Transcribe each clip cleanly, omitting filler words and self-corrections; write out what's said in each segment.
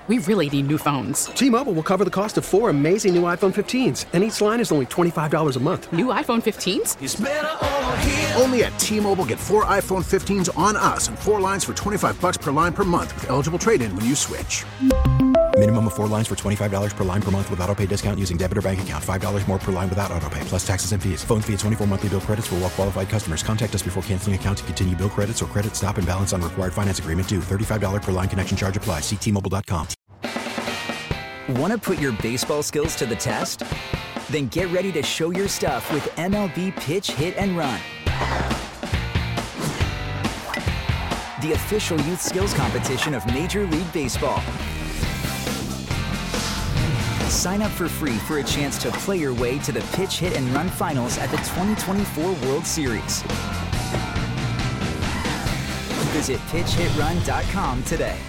We really need new phones. T-Mobile will cover the cost of 4 amazing new iPhone 15s, and each line is only $25 a month. New iPhone 15s? It's better over here. Only at T-Mobile, get 4 iPhone 15s on us and 4 lines for $25 per line per month with eligible trade-in when you switch. Minimum of 4 lines for $25 per line per month with autopay discount using debit or bank account. $5 more per line without autopay, plus taxes and fees. Phone fee at 24 monthly bill credits for well-qualified customers. Contact us before canceling account to continue bill credits or credit stop and balance on required finance agreement due. $35 per line connection charge applies. See T-Mobile.com. Want to put your baseball skills to the test? Then get ready to show your stuff with MLB Pitch, Hit, and Run. The official youth skills competition of Major League Baseball. Sign up for free for a chance to play your way to the Pitch, Hit, and Run finals at the 2024 World Series. Visit pitchhitrun.com today.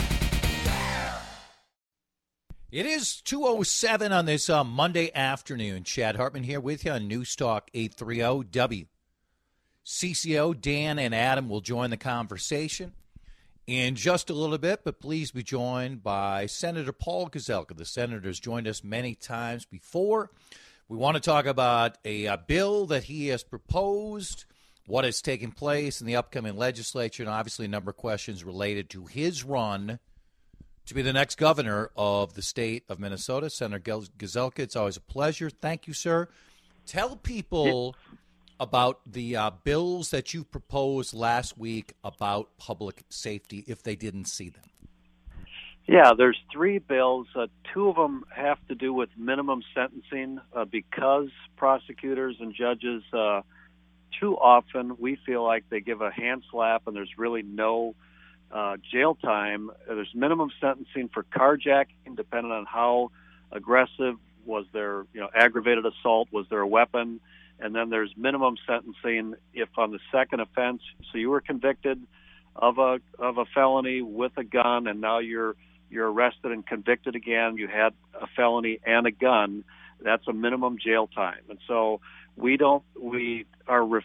It is 2:07 on this Monday afternoon. Chad Hartman here with you on News Talk 830 WCCO. Dan and Adam will join the conversation in just a little bit, but please be joined by Senator Paul Gazelka. The senator's joined us many times before. We want to talk about a bill that he has proposed, what has taken place in the upcoming legislature, and obviously a number of questions related to his run to be the next governor of the state of Minnesota. Senator Gazelka, it's always a pleasure. Thank you, sir. Tell people about the bills that you proposed last week about public safety if they didn't see them. Yeah, there's 3 bills. 2 of them have to do with minimum sentencing because prosecutors and judges too often we feel like they give a hand slap and there's really no jail time. There's minimum sentencing for carjacking, depending on how aggressive was their, aggravated assault, was there a weapon, and then there's minimum sentencing if on the second offense. So you were convicted of a felony with a gun, and now you're arrested and convicted again. You had a felony and a gun. That's a minimum jail time, and so our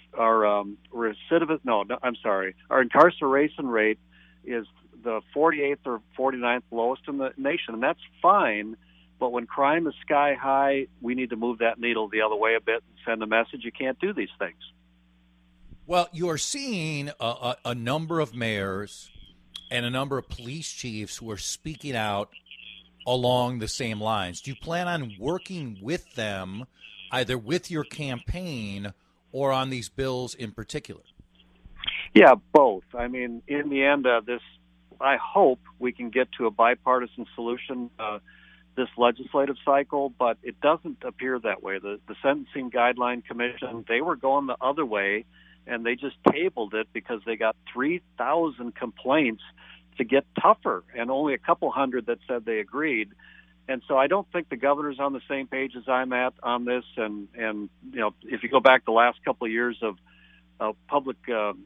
incarceration rate is the 48th or 49th lowest in the nation, and that's fine. But when crime is sky high, we need to move that needle the other way a bit and send a message you can't do these things. Well, you're seeing a number of mayors and a number of police chiefs who are speaking out along the same lines. Do you plan on working with them, either with your campaign or on these bills in particular? Yeah, both. I mean, in the end, I hope we can get to a bipartisan solution this legislative cycle, but it doesn't appear that way. The Sentencing Guideline Commission, they were going the other way, and they just tabled it because they got 3,000 complaints to get tougher, and only a couple hundred that said they agreed. And so I don't think the governor's on the same page as I'm at on this. And if you go back the last couple of years of public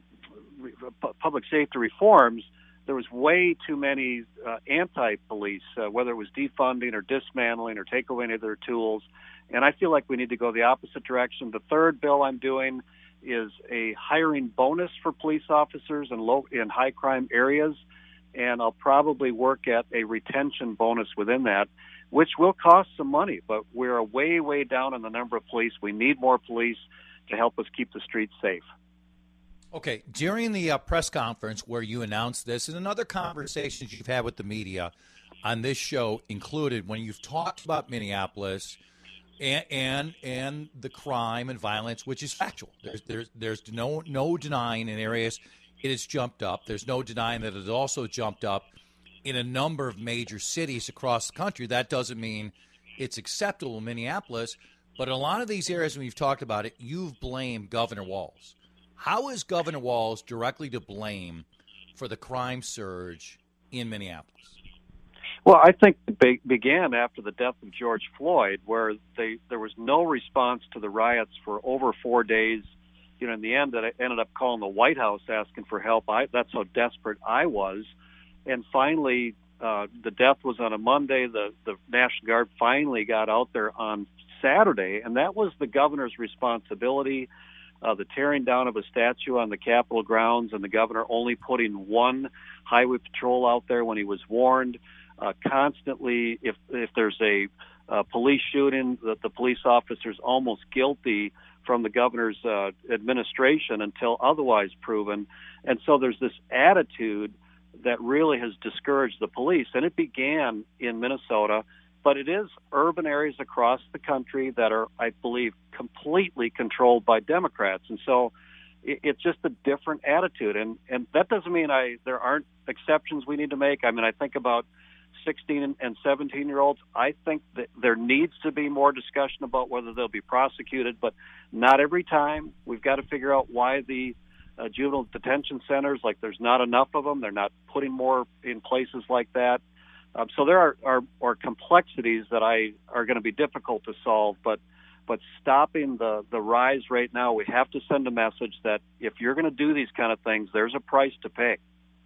safety reforms, there was way too many anti-police, whether it was defunding or dismantling or take away any of their tools. And I feel like we need to go the opposite direction. The third bill I'm doing is a hiring bonus for police officers in high crime areas. And I'll probably work at a retention bonus within that, which will cost some money. But we're way, way down in the number of police. We need more police to help us keep the streets safe. Okay, during the press conference where you announced this and other conversations you've had with the media on this show included when you've talked about Minneapolis and the crime and violence, which is factual. There's no denying in areas it has jumped up. There's no denying that it has also jumped up in a number of major cities across the country. That doesn't mean it's acceptable in Minneapolis, but in a lot of these areas when you've talked about it, you've blamed Governor Walz. How is Governor Walz directly to blame for the crime surge in Minneapolis? Well, I think it began after the death of George Floyd, where there was no response to the riots for over 4 days. In the end, I ended up calling the White House asking for help. That's how desperate I was. And finally, the death was on a Monday. The National Guard finally got out there on Saturday, and that was the governor's responsibility. The tearing down of a statue on the Capitol grounds and the governor only putting one highway patrol out there when he was warned. constantly, if there's a police shooting, the police officer's almost guilty from the governor's administration until otherwise proven. And so there's this attitude that really has discouraged the police. And it began in Minnesota, but it is urban areas across the country that are, I believe, completely controlled by Democrats. And so it's just a different attitude. And that doesn't mean there aren't exceptions we need to make. I mean, I think about 16 and 17-year-olds. I think that there needs to be more discussion about whether they'll be prosecuted, but not every time. We've got to figure out why the juvenile detention centers, like there's not enough of them. They're not putting more in places like that. So there are complexities that are going to be difficult to solve, but stopping the rise right now, we have to send a message that if you're going to do these kind of things, there's a price to pay.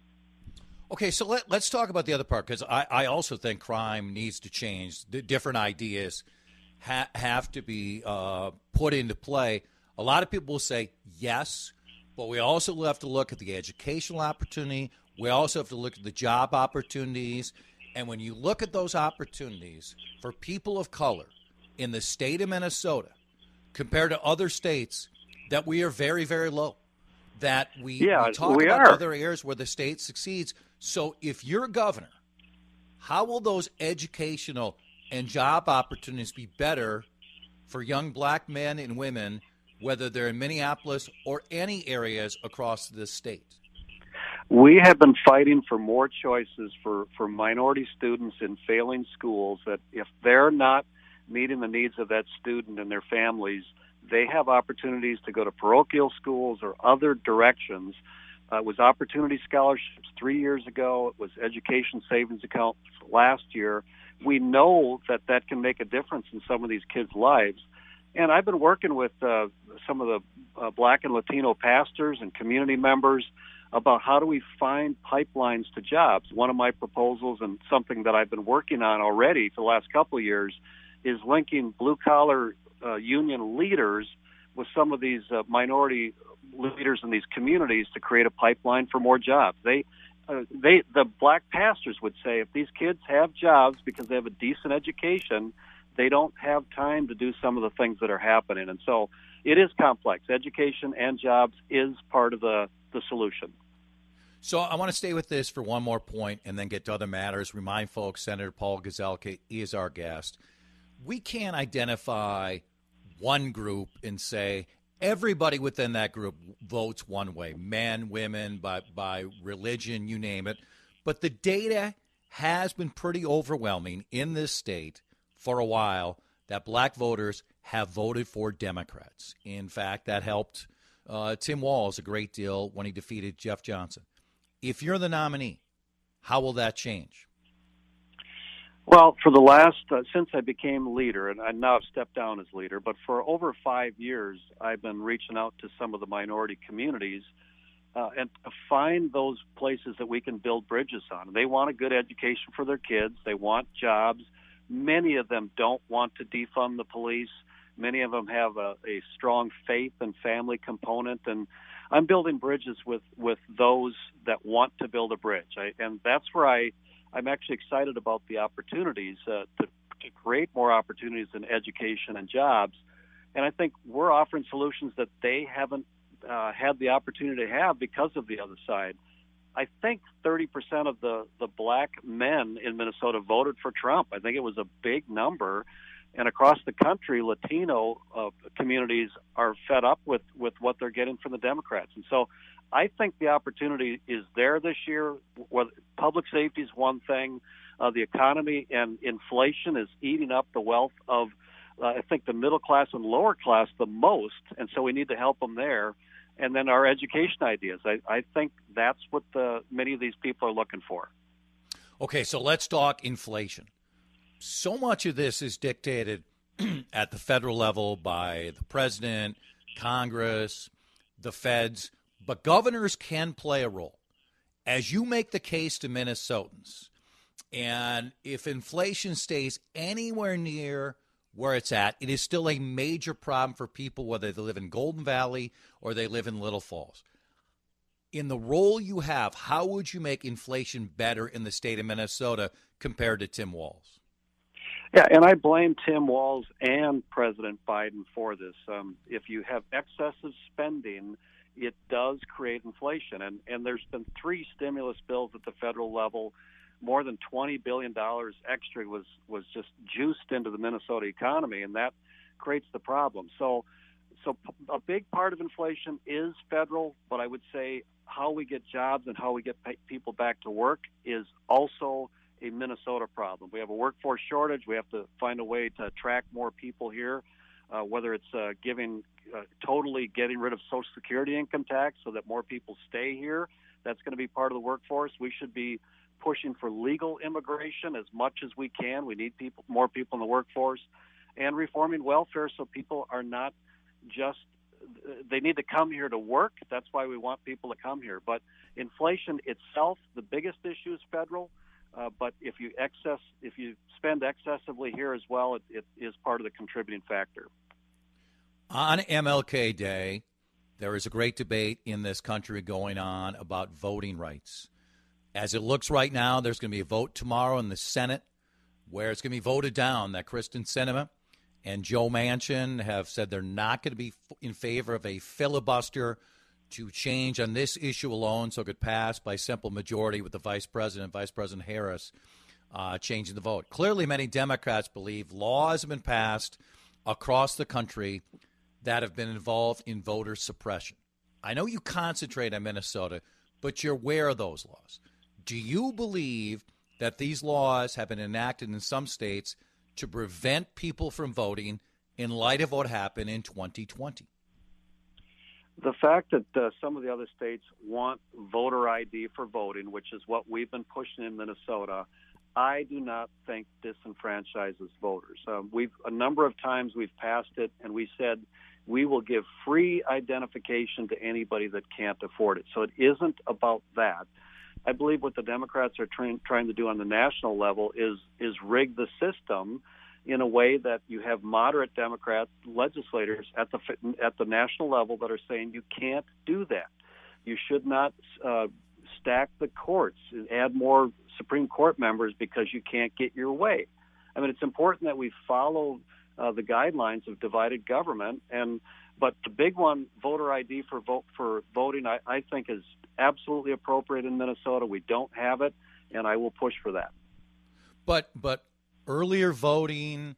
Okay, so let's talk about the other part, because I also think crime needs to change. The different ideas have to be put into play. A lot of people will say yes, but we also have to look at the educational opportunity. We also have to look at the job opportunities. And when you look at those opportunities for people of color in the state of Minnesota compared to other states, that we are very, very low. That we talk about other areas where the state succeeds. So if you're governor, how will those educational and job opportunities be better for young black men and women, whether they're in Minneapolis or any areas across this state? We have been fighting for more choices for minority students in failing schools, that if they're not meeting the needs of that student and their families, they have opportunities to go to parochial schools or other directions. It was Opportunity Scholarships 3 years ago. It was Education Savings Account last year. We know that can make a difference in some of these kids' lives. And I've been working with some of the black and Latino pastors and community members about how do we find pipelines to jobs. One of my proposals, and something that I've been working on already for the last couple of years, is linking blue-collar union leaders with some of these minority leaders in these communities to create a pipeline for more jobs. The black pastors would say if these kids have jobs because they have a decent education, they don't have time to do some of the things that are happening. And so it is complex. Education and jobs is part of the solution. So I want to stay with this for one more point and then get to other matters. Remind folks, Senator Paul Gazelka is our guest. We can't identify one group and say everybody within that group votes one way, men, women, by religion, you name it. But the data has been pretty overwhelming in this state for a while that black voters have voted for Democrats. In fact, that helped Tim Walz a great deal when he defeated Jeff Johnson. If you're the nominee, how will that change? Well, for the last, since I became leader, and I now have stepped down as leader, but for over 5 years, I've been reaching out to some of the minority communities and to find those places that we can build bridges on. They want a good education for their kids. They want jobs. Many of them don't want to defund the police. Many of them have a strong faith and family component, and I'm building bridges with those that want to build a bridge. And that's where I'm actually excited about the opportunities to create more opportunities in education and jobs. And I think we're offering solutions that they haven't had the opportunity to have because of the other side. I think 30% of the black men in Minnesota voted for Trump. I think it was a big number. And across the country, Latino communities are fed up with what they're getting from the Democrats. And so I think the opportunity is there this year. Public safety is one thing. The economy and inflation is eating up the wealth of, I think, the middle class and lower class the most. And so we need to help them there. And then our education ideas. I think that's what many of these people are looking for. Okay, so let's talk inflation. So much of this is dictated at the federal level by the president, Congress, the feds, but governors can play a role. As you make the case to Minnesotans, and if inflation stays anywhere near where it's at, it is still a major problem for people, whether they live in Golden Valley or they live in Little Falls. in the role you have, how would you make inflation better in the state of Minnesota compared to Tim Walz? Yeah, and I blame Tim Walz and President Biden for this. If you have excessive spending, it does create inflation. And there's been 3 stimulus bills at the federal level. More than $20 billion extra was just juiced into the Minnesota economy, and that creates the problem. So a big part of inflation is federal, but I would say how we get jobs and how we get people back to work is also a Minnesota problem. We have a workforce shortage. We have to find a way to attract more people here, whether it's totally getting rid of Social Security income tax so that more people stay here. That's going to be part of the workforce. We should be pushing for legal immigration as much as we can. We need more people in the workforce, and reforming welfare so people are not just they need to come here to work. That's why we want people to come here. But inflation itself, the biggest issue is federal. But if you spend excessively here as well, it is part of the contributing factor. On MLK Day, there is a great debate in this country going on about voting rights. As it looks right now, there's going to be a vote tomorrow in the Senate where it's going to be voted down that Kristen Sinema and Joe Manchin have said they're not going to be in favor of a filibuster to change on this issue alone so it could pass by simple majority with the Vice President Harris, changing the vote. Clearly, many Democrats believe laws have been passed across the country that have been involved in voter suppression. I know you concentrate on Minnesota, but you're aware of those laws. Do you believe that these laws have been enacted in some states to prevent people from voting in light of what happened in 2020? The fact that some of the other states want voter ID for voting, which is what we've been pushing in Minnesota, I do not think disenfranchises voters. A number of times we've passed it, and we said we will give free identification to anybody that can't afford it. So it isn't about that. I believe what the Democrats are trying to do on the national level is rig the system in a way that you have moderate Democrat legislators at the national level that are saying you can't do that. You should not stack the courts, add more Supreme Court members because you can't get your way. I mean, it's important that we follow the guidelines of divided government, but the big one, voter ID for voting, I think is absolutely appropriate in Minnesota. We don't have it, and I will push for that. But earlier voting,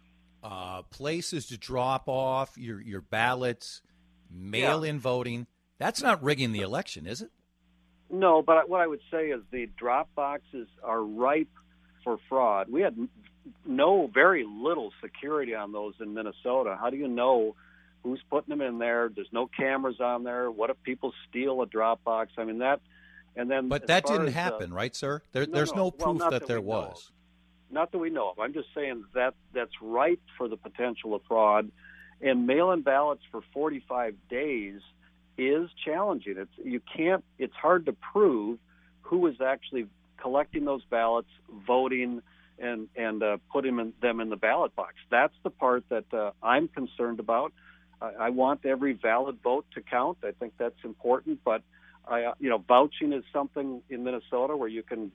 places to drop off your ballots, mail-in voting, that's not rigging the election, is it? No, but what I would say is the drop boxes are ripe for fraud. We had very little security on those in Minnesota. How do you know who's putting them in there? There's no cameras on there. What if people steal a drop box? I mean, that, and then. But that didn't happen, right, sir? There's no proof that there was. Not that we know of. I'm just saying that's ripe for the potential of fraud. And mail-in ballots for 45 days is challenging. It's hard to prove who is actually collecting those ballots, voting, and putting them in the ballot box. That's the part that I'm concerned about. I want every valid vote to count. I think that's important, but vouching is something in Minnesota where you can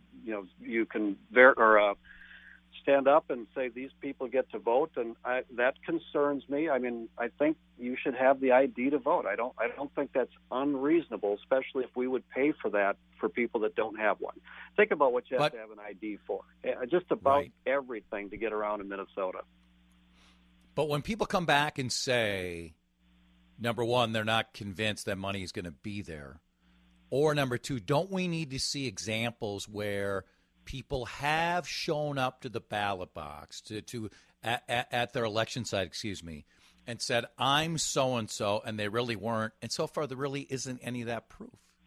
stand up and say these people get to vote, and that concerns me. I mean, I think you should have the ID to vote. I don't think that's unreasonable, especially if we would pay for that for people that don't have one. Think about what you have to have an ID for. Just about everything to get around in Minnesota. But when people come back and say, number one, they're not convinced that money is going to be there, or number two, don't we need to see examples where people have shown up to the ballot box at their election site, and said, I'm so-and-so, and they really weren't. And so far, there really isn't any of that proof.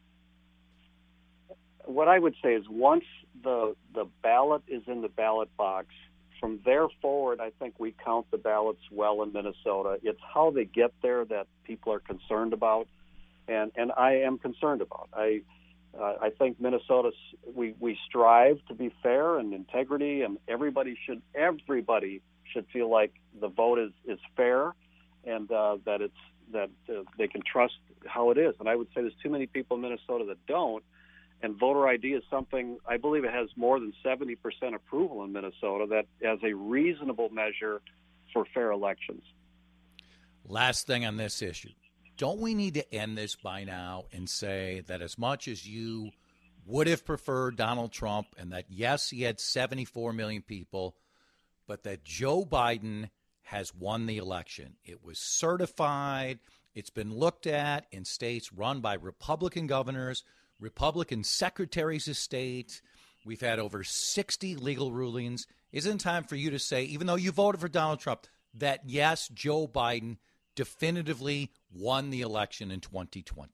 What I would say is once the ballot is in the ballot box, from there forward, I think we count the ballots well in Minnesota. It's how they get there that people are concerned about, and I am concerned about. I think Minnesota, we strive to be fair and integrity, and everybody should feel like the vote is fair, and that they can trust how it is. And I would say there's too many people in Minnesota that don't. And voter ID is something, I believe it has more than 70% approval in Minnesota, that as a reasonable measure for fair elections. Last thing on this issue. Don't we need to end this by now and say that as much as you would have preferred Donald Trump and that, yes, he had 74 million people, but that Joe Biden has won the election? It was certified. It's been looked at in states run by Republican governors, Republican secretaries of state. We've had over 60 legal rulings. Isn't it time for you to say, even though you voted for Donald Trump, that, yes, Joe Biden definitively won the election in 2020?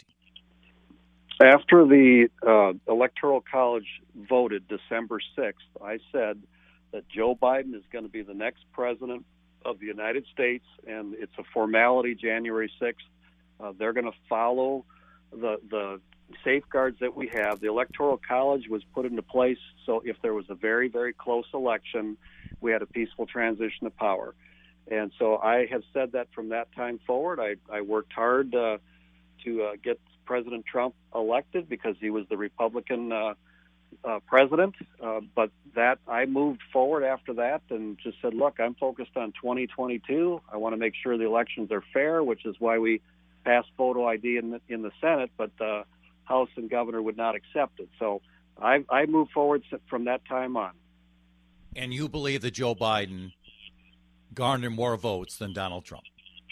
After the Electoral College voted December 6th, I said that Joe Biden is going to be the next president of the United States, and it's a formality January 6th. They're going to follow the safeguards that we have. The Electoral College was put into place so if there was a very, very close election, we had a peaceful transition of power. And so I have said that from that time forward. I worked hard to get President Trump elected because he was the Republican president. But that I moved forward after that and just said, look, I'm focused on 2022. I want to make sure the elections are fair, which is why we passed photo ID in the Senate, but the House and governor would not accept it. So I moved forward from that time on. And you believe that Joe Biden garnered more votes than Donald Trump?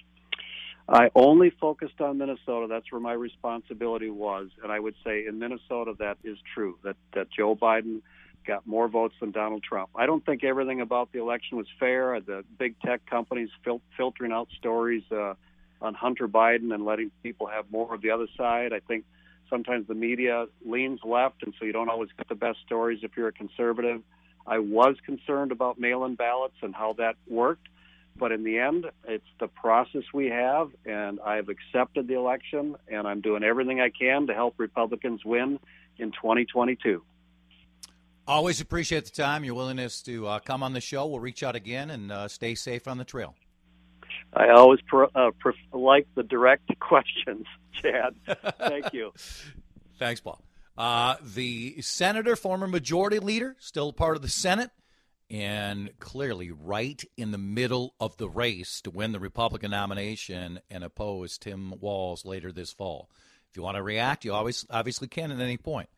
I only focused on Minnesota. That's where my responsibility was. And I would say in Minnesota that is true, that Joe Biden got more votes than Donald Trump. I don't think everything about the election was fair. The big tech companies filtering out stories on Hunter Biden and letting people have more of the other side. I think sometimes the media leans left, and so you don't always get the best stories if you're a conservative. I was concerned about mail-in ballots and how that worked, but in the end, it's the process we have, and I've accepted the election, and I'm doing everything I can to help Republicans win in 2022. Always appreciate the time, your willingness to come on the show. We'll reach out again, and stay safe on the trail. I always like the direct questions, Chad. Thank you. Thanks, Paul. The senator, former majority leader, still part of the Senate, and clearly right in the middle of the race to win the Republican nomination and oppose Tim Walz later this fall. If you want to react, you obviously can at any point.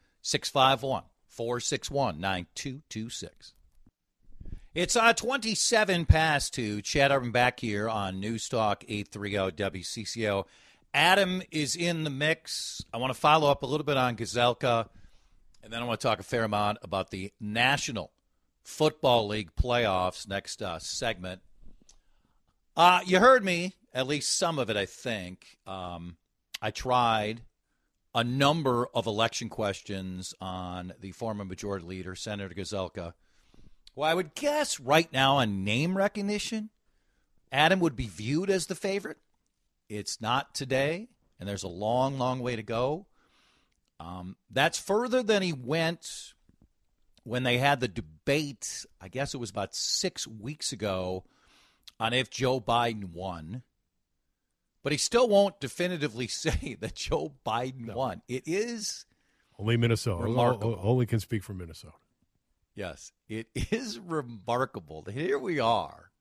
651-461-9226. It's 27 past 2. Chad Hartman back here on News Talk 830 WCCO. Adam is in the mix. I want to follow up a little bit on Gazelka, and then I want to talk a fair amount about the National Football League playoffs next segment. You heard me, at least some of it, I think. I tried a number of election questions on the former majority leader, Senator Gazelka. Well, I would guess right now on name recognition, Adam would be viewed as the favorite. It's not today, and there's a long, long way to go. That's further than he went when they had the debate, I guess it was about 6 weeks ago, on if Joe Biden won. But he still won't definitively say that Joe Biden won. It is only Minnesota. Remarkable. Only can speak for Minnesota. Yes, it is remarkable. Here we are,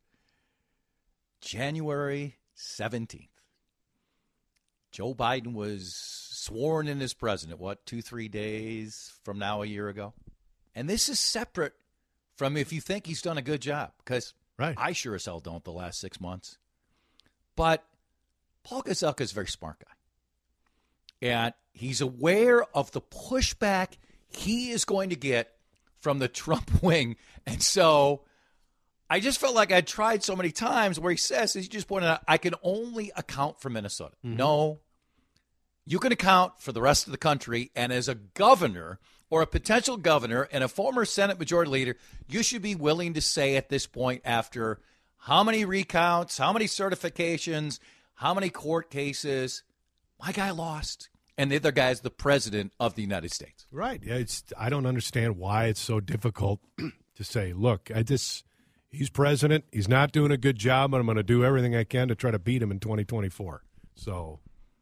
January 17th. Joe Biden was sworn in as president, 2-3 days from now a year ago? And this is separate from if you think he's done a good job, because I sure as hell don't the last 6 months. But Paul Gazelka is a very smart guy. And he's aware of the pushback he is going to get from the Trump wing. And so I just felt like I tried so many times where he says, as you just pointed out, I can only account for Minnesota. Mm-hmm. No, you can account for the rest of the country. And as a governor or a potential governor and a former Senate majority leader, you should be willing to say at this point, after how many recounts, how many certifications, how many court cases, my guy lost. And the other guy is the president of the United States. Right. I don't understand why it's so difficult to say, look, he's president. He's not doing a good job, and I'm going to do everything I can to try to beat him in 2024. So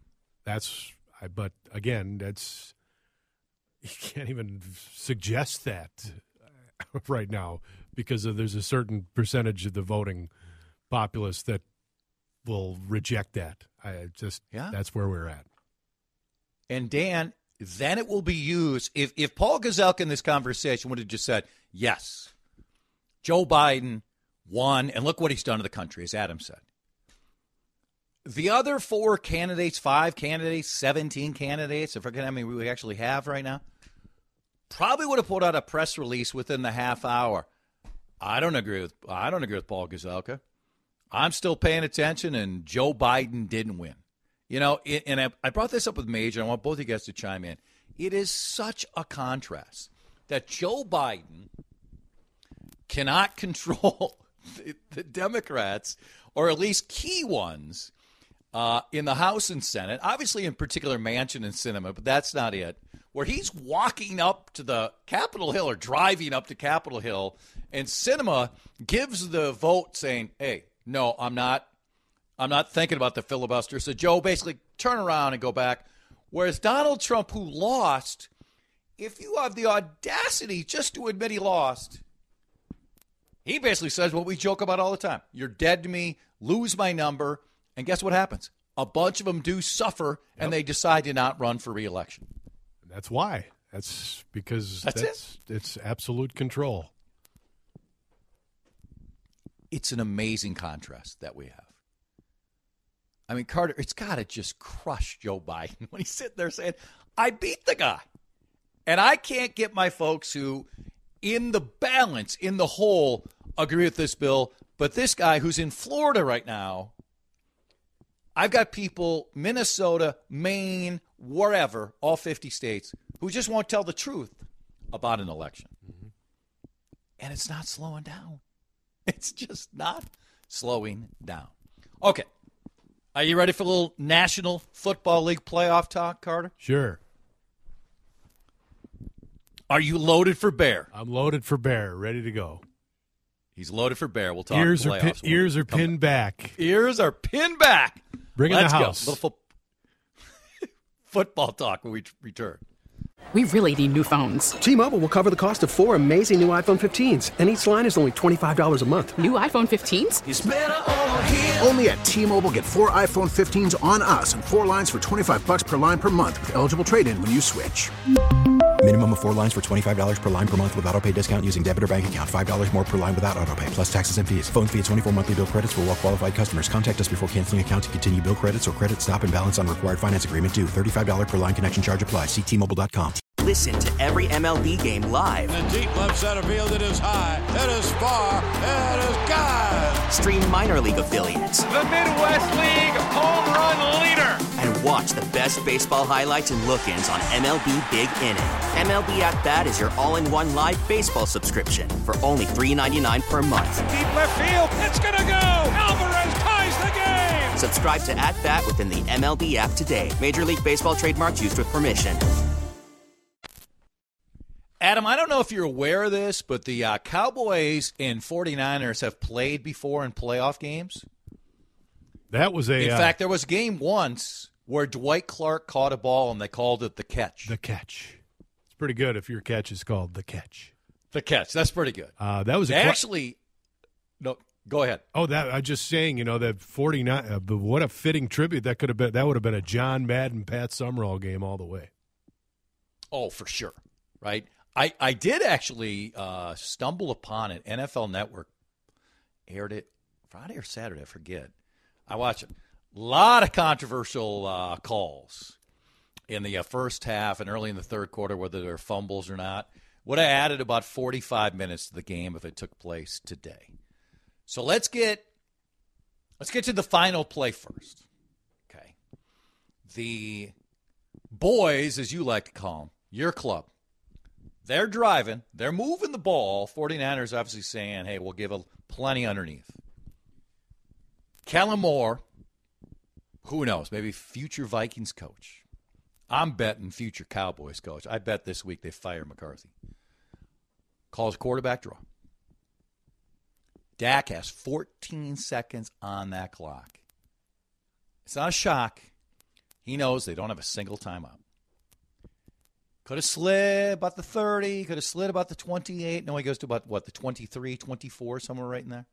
But again, you can't even suggest that right now because there's a certain percentage of the voting populace that will reject that. That's where we're at. And Dan, then it will be used. If Paul Gazelka in this conversation would have just said, yes, Joe Biden won, and look what he's done to the country, as Adam said. The other 4 candidates, 5 candidates, 17 candidates, I forget how many we actually have right now, probably would have put out a press release within the half hour. I don't agree with Paul Gazelka. I'm still paying attention, and Joe Biden didn't win. You know, and I brought this up with Major, and I want both of you guys to chime in. It is such a contrast that Joe Biden cannot control the Democrats, or at least key ones, in the House and Senate, obviously in particular Manchin and Sinema, but that's not it, where he's walking up to the Capitol Hill or driving up to Capitol Hill, and Sinema gives the vote saying, hey, no, I'm not thinking about the filibuster. So Joe basically turn around and go back. Whereas Donald Trump, who lost, if you have the audacity just to admit he lost, he basically says what we joke about all the time. You're dead to me, lose my number. And guess what happens? A bunch of them do suffer, and they decide to not run for re-election. That's why. That's because it's absolute control. It's an amazing contrast that we have. I mean, Carter, it's got to just crush Joe Biden when he's sitting there saying, I beat the guy. And I can't get my folks who, in the balance, in the whole, agree with this bill. But this guy who's in Florida right now, I've got people, Minnesota, Maine, wherever, all 50 states, who just won't tell the truth about an election. Mm-hmm. And it's not slowing down. It's just not slowing down. Okay. Are you ready for a little National Football League playoff talk, Carter? Sure. Are you loaded for bear? I'm loaded for bear, ready to go. He's loaded for bear. We'll talk ears playoffs. Ears are pinned back. Ears are pinned back. Bring in the house. Go. Little football talk when we return. We really need new phones. T-Mobile will cover the cost of 4 amazing new iPhone 15s, and each line is only $25 a month. New iPhone 15s? It's better over here. Only at T-Mobile, get 4 iPhone 15s on us and 4 lines for $25 per line per month with eligible trade-in when you switch. Minimum of 4 lines for $25 per line per month with autopay discount using debit or bank account. $5 more per line without autopay, plus taxes and fees. Phone fee at 24 monthly bill credits for well-qualified customers. Contact us before canceling account to continue bill credits or credit stop and balance on required finance agreement due. $35 per line connection charge applies. See T-Mobile.com. Listen to every MLB game live. In the deep left center field, it is high, it is far, it is gone. Stream minor league affiliates. The Midwest League home run leader. And watch the best baseball highlights and look-ins on MLB Big Inning. MLB At Bat is your all-in-one live baseball subscription for only $3.99 per month. Deep left field, it's gonna go. Alvarez ties the game. Subscribe to At Bat within the MLB app today. Major League Baseball trademarks used with permission. Adam, I don't know if you're aware of this, but the Cowboys and 49ers have played before in playoff games. That was In fact, there was a game once where Dwight Clark caught a ball and they called it the catch. The catch. It's pretty good if your catch is called the catch. The catch. That's pretty good. That was no. Go ahead. Oh, that I'm just saying. You know that 49. What a fitting tribute that could have been. That would have been a John Madden, Pat Summerall game all the way. Oh, for sure. Right. I did actually stumble upon it. NFL Network aired it Friday or Saturday. I forget. I watched it. A lot of controversial calls in the first half and early in the third quarter, whether they're fumbles or not. Would have added about 45 minutes to the game if it took place today. So let's get to the final play first. Okay. The boys, as you like to call them, your club. They're driving. They're moving the ball. 49ers obviously saying, hey, we'll give plenty underneath. Kellen Moore, who knows, maybe future Vikings coach. I'm betting future Cowboys coach. I bet this week they fire McCarthy. Calls quarterback draw. Dak has 14 seconds on that clock. It's not a shock. He knows they don't have a single timeout. Could have slid about the 30, could have slid about the 28. No, he goes to about, the 23, 24, somewhere right in there.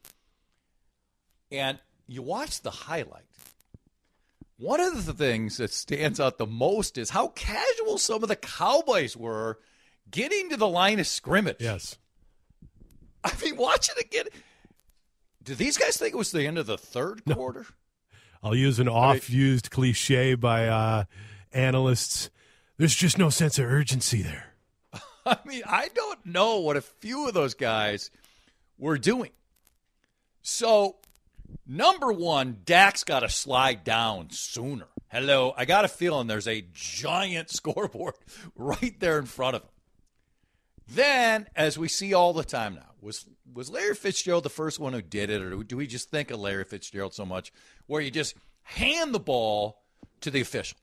And you watch the highlight. One of the things that stands out the most is how casual some of the Cowboys were getting to the line of scrimmage. Yes. I mean, watch it again. Do these guys think it was the end of the third quarter? I'll use an oft-used cliche by analysts. There's just no sense of urgency there. I mean, I don't know what a few of those guys were doing. So, number one, Dak's got to slide down sooner. Hello, I got a feeling there's a giant scoreboard right there in front of him. Then, as we see all the time now, was Larry Fitzgerald the first one who did it, or do we just think of Larry Fitzgerald so much where you just hand the ball to the official?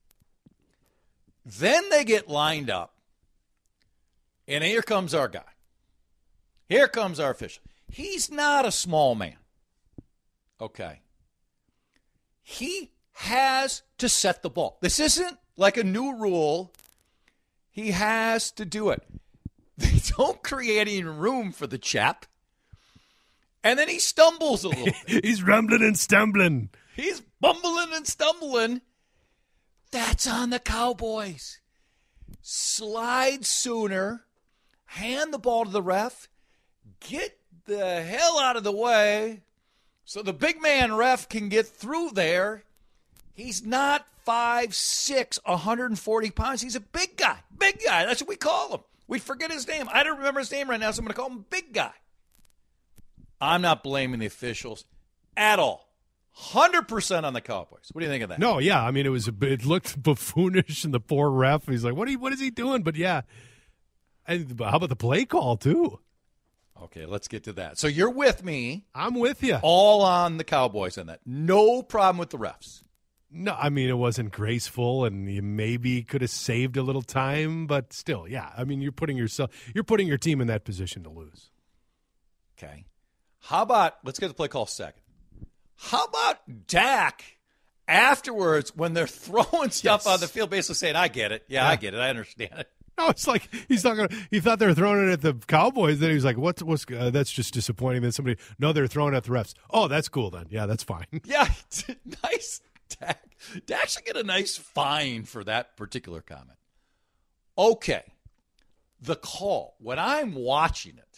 Then they get lined up, and here comes our guy. Here comes our official. He's not a small man. Okay. He has to set the ball. This isn't like a new rule. He has to do it. They don't create any room for the chap. And then he stumbles a little bit. He's rumbling and stumbling. He's bumbling and stumbling. That's on the Cowboys. Slide sooner. Hand the ball to the ref. Get the hell out of the way so the big man ref can get through there. He's not 5'6", 140 pounds. He's a big guy. Big guy. That's what we call him. We forget his name. I don't remember his name right now, so I'm going to call him Big Guy. I'm not blaming the officials at all. 100% on the Cowboys. What do you think of that? No, yeah. I mean, it looked buffoonish, and the poor ref. He's like, what is he doing? But yeah, and how about the play call too? Okay, let's get to that. So you're with me. I'm with you. All on the Cowboys on that. No problem with the refs. No, I mean, it wasn't graceful, and you maybe could have saved a little time, but still, yeah. I mean, you're putting your team in that position to lose. Okay. How about, let's get the play call second. How about Dak afterwards when they're throwing stuff on the field, basically saying, I get it. Yeah, I get it. I understand it. No, it's like he thought they were throwing it at the Cowboys. Then he was like, what's that's just disappointing. Then no, they're throwing it at the refs. Oh, that's cool then. Yeah, that's fine. Yeah, nice. Dak should get a nice fine for that particular comment. Okay. The call. When I'm watching it,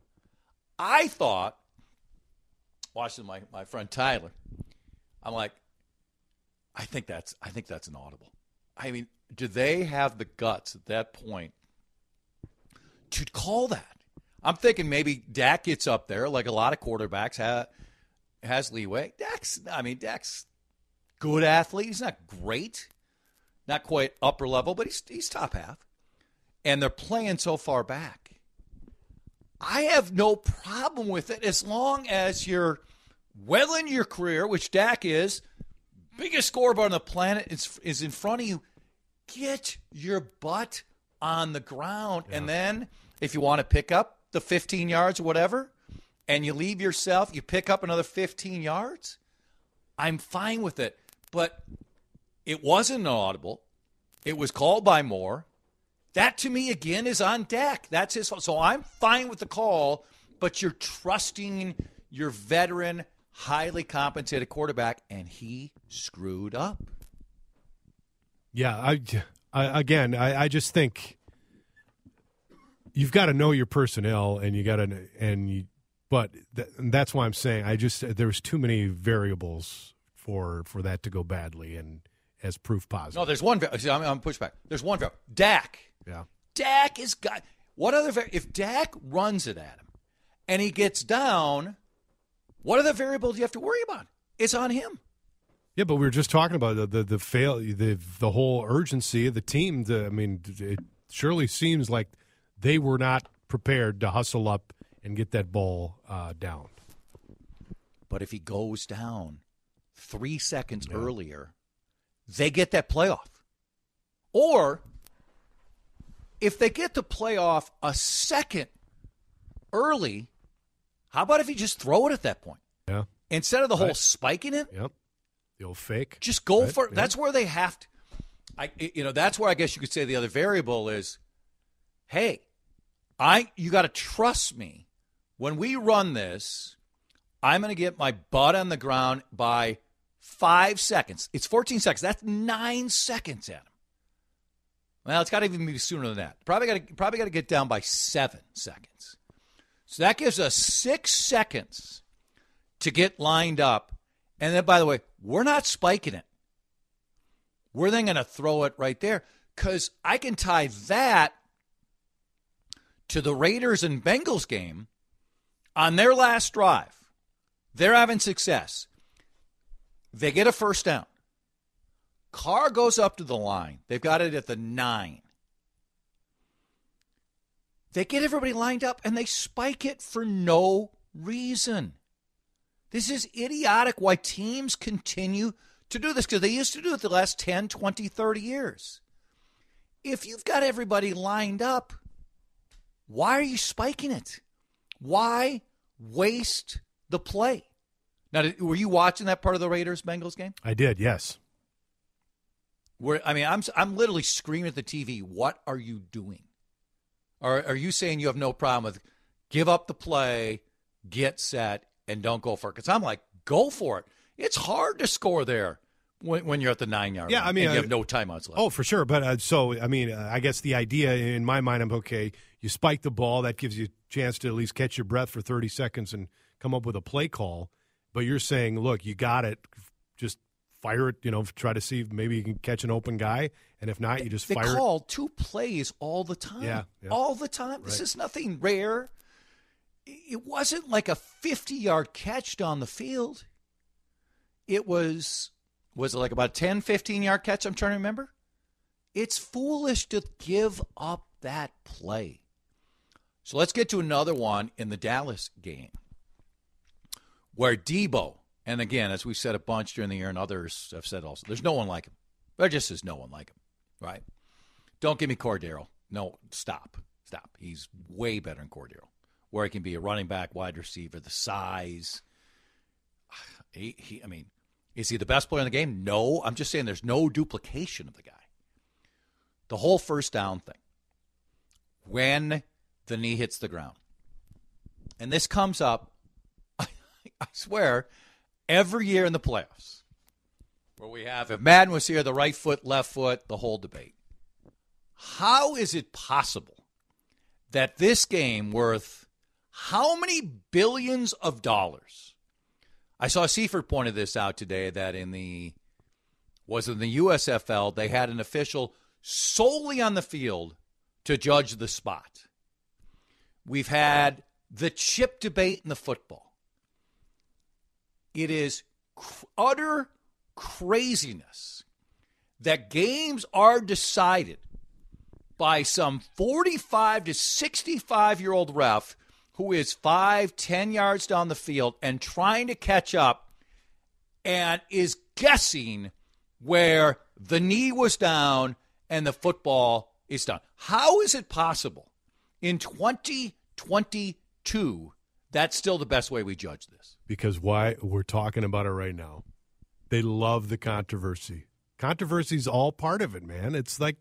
I thought, watching my friend Tyler, I'm like, I think that's an audible. I mean, do they have the guts at that point to call that? I'm thinking maybe Dak gets up there like a lot of quarterbacks has leeway. Dak's good athlete. He's not great, not quite upper level, but he's top half. And they're playing so far back. I have no problem with it as long as you're well in your career, which Dak is. Biggest scoreboard on the planet is in front of you. Get your butt on the ground. Yeah. And then if you want to pick up the 15 yards or whatever, and you leave yourself, you pick up another 15 yards, I'm fine with it. But it wasn't audible. It was called by Moore. That, to me, again, is on Dak. That's his fault. So I'm fine with the call, but you're trusting your veteran, highly compensated quarterback, and he screwed up. Yeah, I just think you've got to know your personnel, and you got to but that's why I'm saying there's too many variables for that to go badly and as proof positive. No, there's one. I'm pushback. There's one variable. Dak. Yeah. Dak is got what other? If Dak runs it at him, and he gets down, what other variables do you have to worry about? It's on him. Yeah, but we were just talking about the whole urgency of the team. It surely seems like they were not prepared to hustle up and get that ball down. But if he goes down 3 seconds earlier, they get that playoff. Or if they get the playoff a second early, how about if you just throw it at that point? Yeah. Instead of the whole spiking it? Yep. The old fake. Just go right? for it. That's where they have to. That's where I guess you could say the other variable is, hey, you got to trust me. When we run this, I'm going to get my butt on the ground by 5 seconds. It's 14 seconds. That's 9 seconds, Adam. Well, it's got to even be sooner than that. Probably got to get down by 7 seconds. So that gives us 6 seconds to get lined up. And then, by the way, we're not spiking it. We're then going to throw it right there because I can tie that to the Raiders and Bengals game on their last drive. They're having success. They get a first down. Carr goes up to the line. They've got it at the 9. They get everybody lined up, and they spike it for no reason. This is idiotic why teams continue to do this, because they used to do it the last 10, 20, 30 years. If you've got everybody lined up, why are you spiking it? Why waste the play? Now, were you watching that part of the Raiders-Bengals game? I did, yes. I'm literally screaming at the TV, what are you doing? Or are you saying you have no problem with give up the play, get set, and don't go for it? Because I'm like, go for it. It's hard to score there when you're at the 9-yard line. And you have no timeouts left. Oh, for sure. But I guess the idea in my mind, you spike the ball. That gives you a chance to at least catch your breath for 30 seconds and come up with a play call. But you're saying, look, you got it. Just fire it, try to see if maybe you can catch an open guy. And if not, you just fire it. They call 2 plays all the time. Yeah. All the time. Right. This is nothing rare. It wasn't like a 50-yard catch down the field. It was it like about a 10, 15-yard catch? I'm trying to remember. It's foolish to give up that play. So let's get to another one in the Dallas game where Debo, and again, as we've said a bunch during the year and others have said also, there's no one like him. There just is no one like him, right? Don't give me Cordero. No, stop. He's way better than Cordero, where he can be a running back, wide receiver, the size. Is he the best player in the game? No. I'm just saying there's no duplication of the guy. The whole first down thing, when the knee hits the ground. And this comes up, I swear, every year in the playoffs, where we have, if Madden was here, the right foot, left foot, the whole debate. How is it possible that this game worth how many billions of dollars? I saw Seifert pointed this out today that in the USFL, they had an official solely on the field to judge the spot. We've had the chip debate in the football. It is utter craziness that games are decided by some 45 to 65-year-old ref who is 5-10 yards down the field and trying to catch up and is guessing where the knee was down and the football is down. How is it possible in 2022 that's still the best way we judge this? Because why we're talking about it right now. They love the controversy. Controversy's all part of it, man. It's like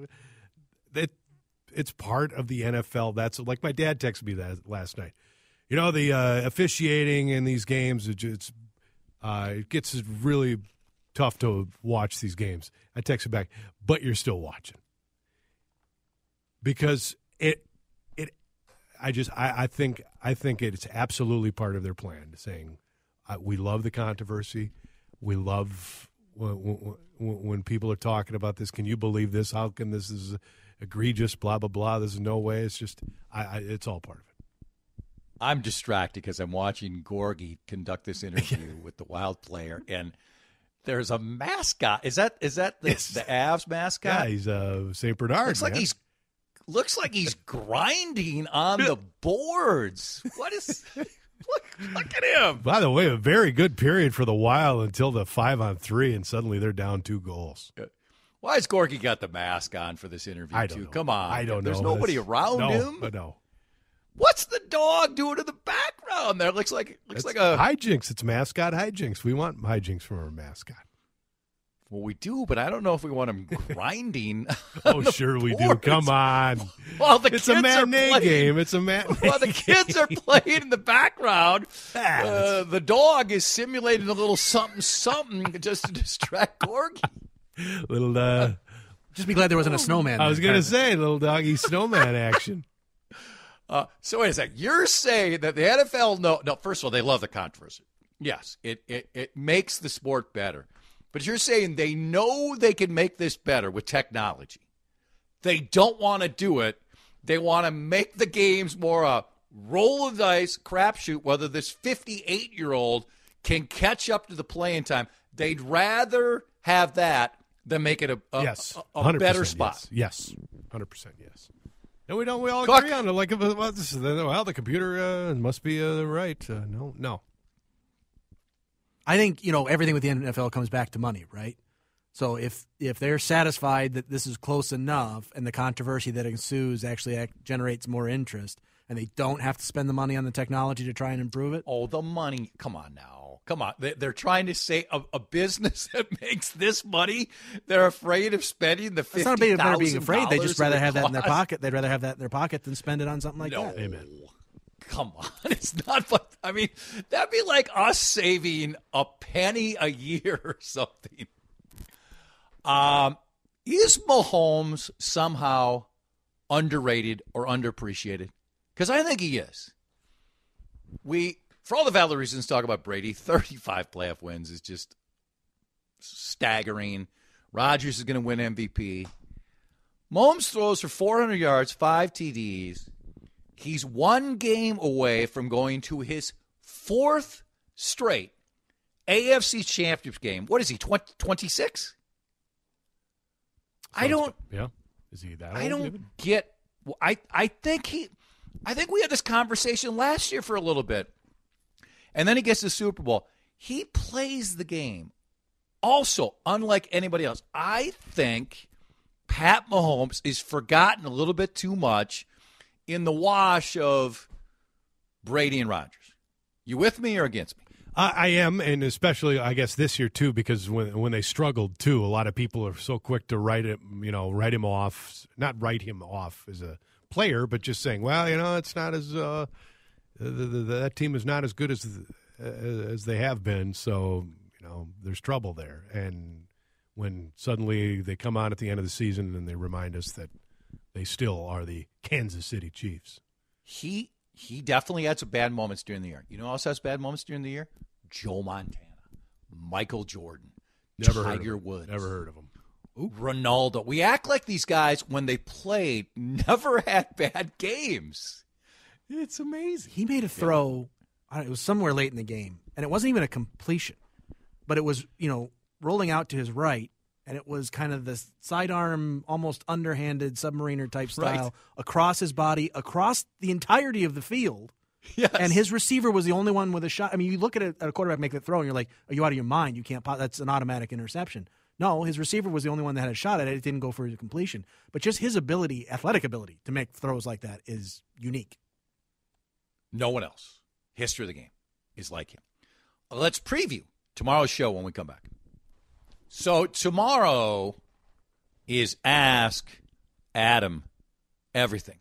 it's part of the NFL. That's like my dad texted me that last night. The officiating in these games, it gets really tough to watch these games. I texted back, but you're still watching. Because I think it's absolutely part of their plan, saying we love the controversy. We love when people are talking about this. Can you believe this? How can this is egregious? Blah blah blah. There's no way. It's just it's all part of it. I'm distracted because I'm watching Gorgie conduct this interview with the Wild player, and there's a mascot. Is that the Avs mascot? Yeah, he's St. Bernard. Looks like he's grinding on the boards. What is? Look at him. By the way, a very good period for the Wild until the 5-on-3, and suddenly they're down 2 goals. Why has Gorgie got the mask on for this interview? I don't know. Come on, I don't know. There's nobody around him. No. What's the dog doing in the background there? Looks like a hijinks. It's mascot hijinks. We want hijinks from our mascot. Well, we do, but I don't know if we want them grinding. Oh, sure we do. Come on. Well, it's a matinee game. It's a matinee Well, the kids are playing in the background. The dog is simulating a little something just to distract Corgi. Little, just be glad there wasn't a snowman. I was going to say, little doggy snowman action. So wait a second. You're saying that the NFL, no, first of all, they love the controversy. Yes, it makes the sport better. But you're saying they know they can make this better with technology. They don't want to do it. They want to make the games more a roll of dice, crapshoot, whether this 58-year-old can catch up to the playing time. They'd rather have that than make it a better spot. Yes. 100% yes. No, we don't. We all agree on it. Like, well, the computer must be right. No. I think, everything with the NFL comes back to money, right? So if they're satisfied that this is close enough and the controversy that ensues actually generates more interest and they don't have to spend the money on the technology to try and improve it. Oh, the money. Come on now. Come on. They're trying to say a business that makes this money, they're afraid of spending the $50,000. It's not about being afraid. They just rather have that in their pocket. They'd rather have that in their pocket than spend it on something like that. Amen. Come on. It's not fun. I mean, that'd be like us saving a penny a year or something. Is Mahomes somehow underrated or underappreciated? Because I think he is. For all the valid reasons, talk about Brady. 35 playoff wins is just staggering. Rodgers is going to win MVP. Mahomes throws for 400 yards, 5 TDs. He's one game away from going to his 4th straight AFC Championship game. What is he, 26? Yeah. Is he that old? I don't get. I think we had this conversation last year for a little bit, and then he gets to the Super Bowl. He plays the game. Also, unlike anybody else, I think Pat Mahomes is forgotten a little bit too much in the wash of Brady and Rodgers. You with me or against me? I am, and especially, I guess, this year, too, because when they struggled, too, a lot of people are so quick to write him off, not write him off as a player, but just saying, well, it's not as that team is not as good as they have been, so, there's trouble there. And when suddenly they come on at the end of the season and they remind us that they still are the Kansas City Chiefs. He definitely had some bad moments during the year. You know who else has bad moments during the year? Joe Montana, Michael Jordan, Tiger Woods. Never heard of him. Ronaldo. We act like these guys, when they played, never had bad games. It's amazing. He made a throw. It was somewhere late in the game, and it wasn't even a completion, but it was, rolling out to his right, and it was kind of the sidearm, almost underhanded submariner type style across his body, across the entirety of the field. Yes. And his receiver was the only one with a shot. I mean, you look at a quarterback make that throw, and you're like, are you out of your mind? You can't. That's an automatic interception. No, his receiver was the only one that had a shot at it. It didn't go for his completion. But just his athletic ability to make throws like that is unique. No one else. History of the game is like him. Let's preview tomorrow's show when we come back. So tomorrow is Ask Adam Everything.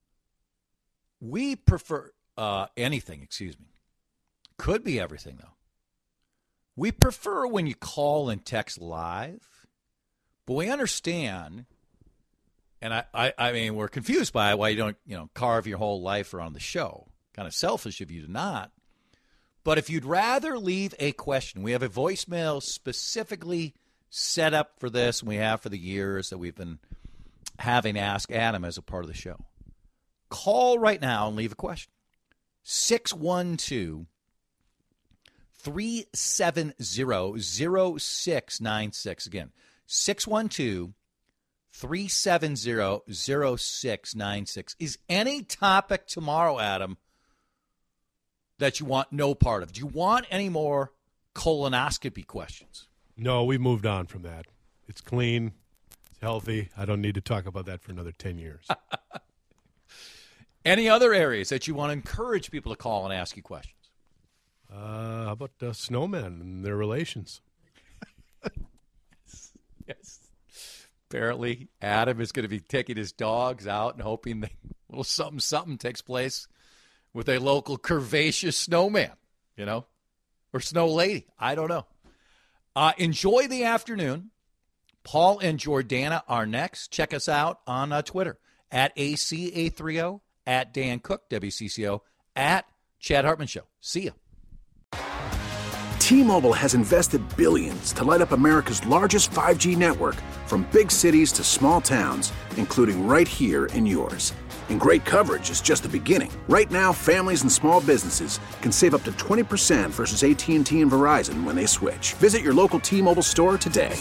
We prefer anything, Could be everything, though. We prefer when you call and text live, but we understand, and I mean, we're confused by why you don't, carve your whole life around the show. Kind of selfish of you to not. But if you'd rather leave a question, we have a voicemail specifically set up for this, and we have for the years that we've been having Ask Adam as a part of the show. Call right now and leave a question. 612-370-0696. Again, 612-370-0696. Is any topic tomorrow, Adam, that you want no part of? Do you want any more colonoscopy questions? No, we moved on from that. It's clean. It's healthy. I don't need to talk about that for another 10 years. Any other areas that you want to encourage people to call and ask you questions? How about snowmen and their relations? Yes. Apparently, Adam is going to be taking his dogs out and hoping that a little something takes place with a local curvaceous snowman, or snow lady. I don't know. Enjoy the afternoon. Paul and Jordana are next. Check us out on Twitter at ACA30, at Dan Cook, WCCO, at Chad Hartman Show. See ya. T-Mobile has invested billions to light up America's largest 5G network, from big cities to small towns, including right here in yours. And great coverage is just the beginning. Right now, families and small businesses can save up to 20% versus AT&T and Verizon when they switch. Visit your local T-Mobile store today.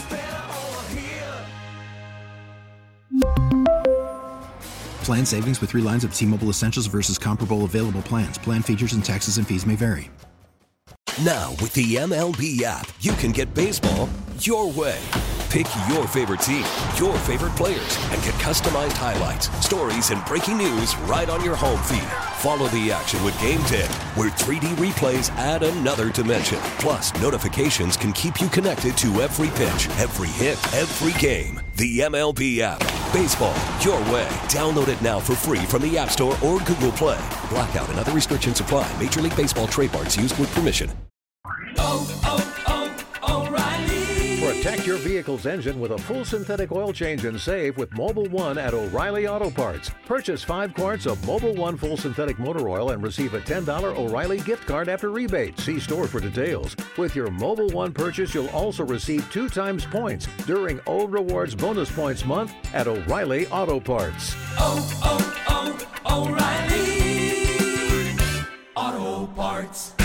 Plan savings with 3 lines of T-Mobile Essentials versus comparable available plans. Plan features and taxes and fees may vary. Now, with the MLB app, you can get baseball your way. Pick your favorite team, your favorite players, and get customized highlights, stories, and breaking news right on your home feed. Follow the action with Game 10, where 3D replays add another dimension. Plus, notifications can keep you connected to every pitch, every hit, every game. The MLB app. Baseball your way. Download it now for free from the App Store or Google Play. Blackout and other restrictions apply. Major League Baseball trademarks used with permission. O'Reilly. Protect your vehicle's engine with a full synthetic oil change and save with Mobil 1 at O'Reilly Auto Parts. Purchase 5 quarts of Mobil 1 full synthetic motor oil and receive a $10 O'Reilly gift card after rebate. See store for details. With your Mobil 1 purchase, you'll also receive 2 times points during O Rewards Bonus Points Month at O'Reilly Auto Parts. O'Reilly Auto Parts.